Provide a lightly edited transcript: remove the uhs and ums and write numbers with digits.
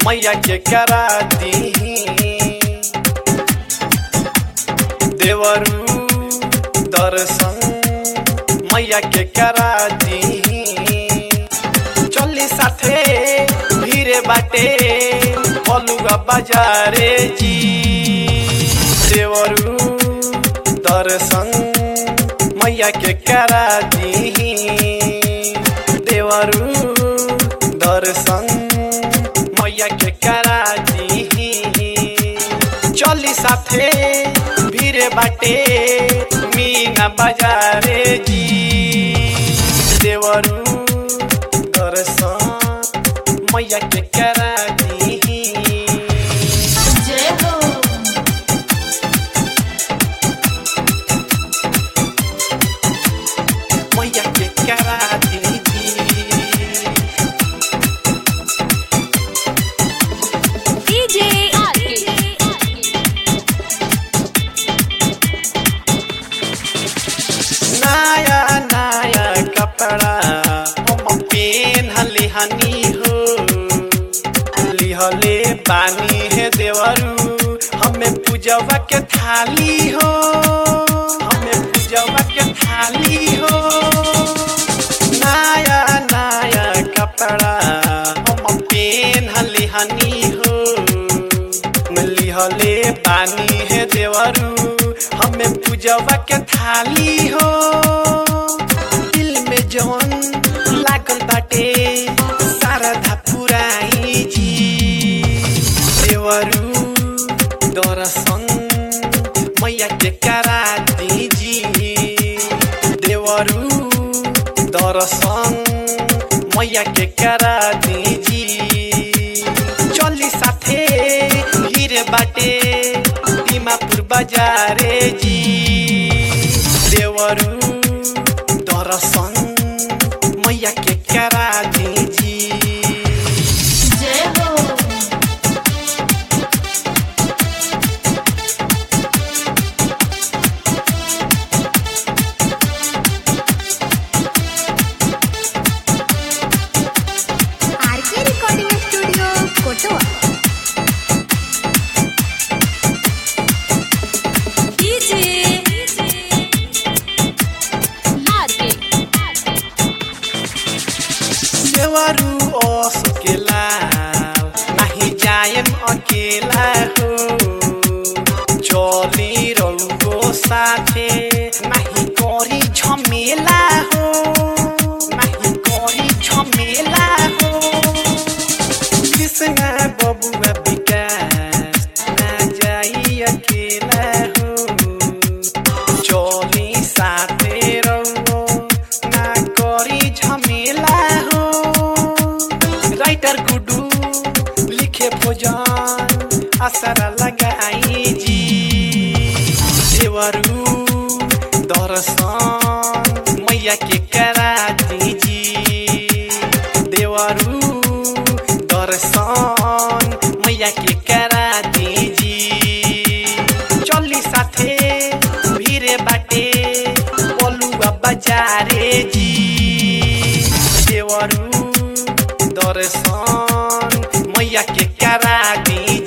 मैया के करा दी देवरू दर्शन मैया के करा दी चली साथे भीरे बाटे बलुआ बाजारे जी देवरू दर्शन मैया के करा दी देवरू दर्शन मैया के करा दी चली साथे भीरे बाटे मीना बाजारे जी देवरू दर्शन मैया के करा दी जय हो मैया के करा दी डीजे नया नया कपड़ा हम पेन्हले हनी हो लिहले बानी है देवरू हमें पूजवा के थाली हो हमें पूजवा के थाली हो नया नया कपड़ा हम पेन्हले हनी हो लिहले बानी है देवरू हमें पूजवा के थाली हो दिल में जौन लागल बाटे शारदा पुराई जी देवरू दर्शन मैया के करा दीजी देवरू दर्शन मैया के करा दीजी चली साथे हीरे बाटे दीमापुर बाजारे जी देवरू दर्शन मैया के करा दीजी जय हो RK recording studio Kotwa DJ RK देवरू ओस केला नहीं जायम अकेला हो चली रउगो साथे नहीं करी झमेला हो नहीं करी झमेला हो कृष्णा बबुआ विकास ना जाई अकेला हो चली साथे रउगो ना करी झमेला हो राइटर गुडू लिखे भोजन असरा लगाई जी देवरू दर्शन मैया के करा दीजी देवरू दर्शन मैया के करा दीजी चली साथे भीरे बाटे बलुआ बाजारे जी देवरू दर्शन मैया के करा दीजी